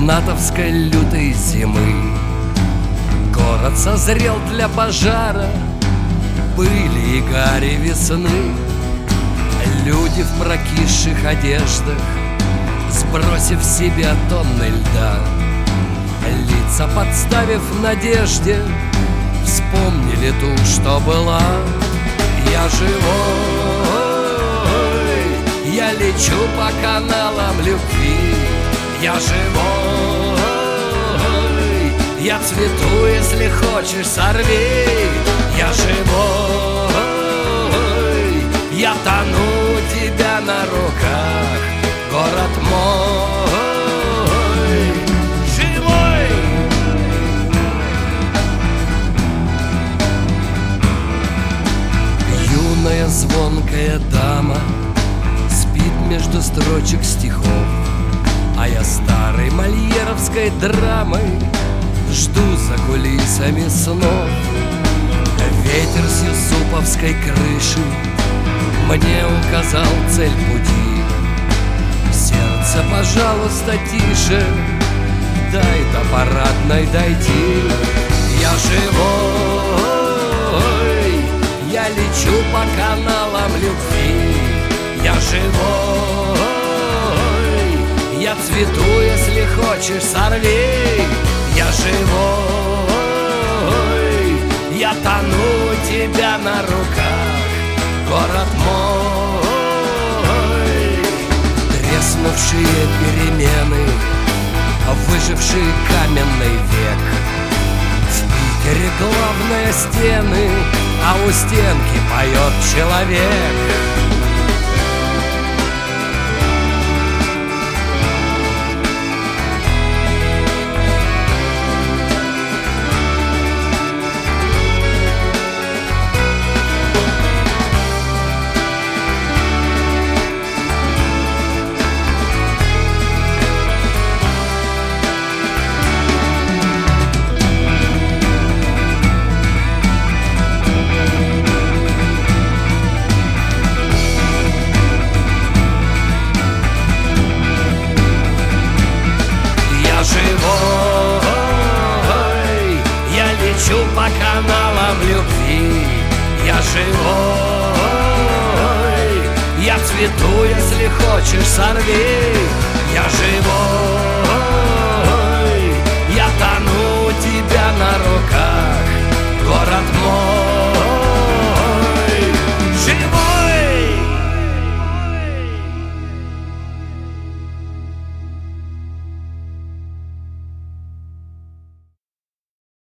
натовской лютой зимы. Город созрел для пожара, пыли и гари весны. Люди в прокисших одеждах, сбросив с себя тонны льда, лица подставив надежде, вспомнили ту, что была. Я живой, я лечу по каналам любви. Я живой, я цвету, если хочешь, сорви. Я живой, я тону у тебя на руках. Город мой, живой. Юная звонкая дама спит между строчек стихов, а я старой мольеровской драмой жду за кулисами снов. Ветер с юсуповской крыши мне указал цель пути. Сердце, пожалуйста, тише, дай до парадной дойти. Я живой, я лечу по каналам любви. Я живой, я цвету, если хочешь, сорви. Я живой, я тону у тебя на руках. Город мой, треснувшие перемены, выживший каменный век. В Питере главные стены, а у стенки поет человек. По каналам любви. Я живой, я цвету, если хочешь, сорви. Я живой, я тону у тебя на руках. Город мой.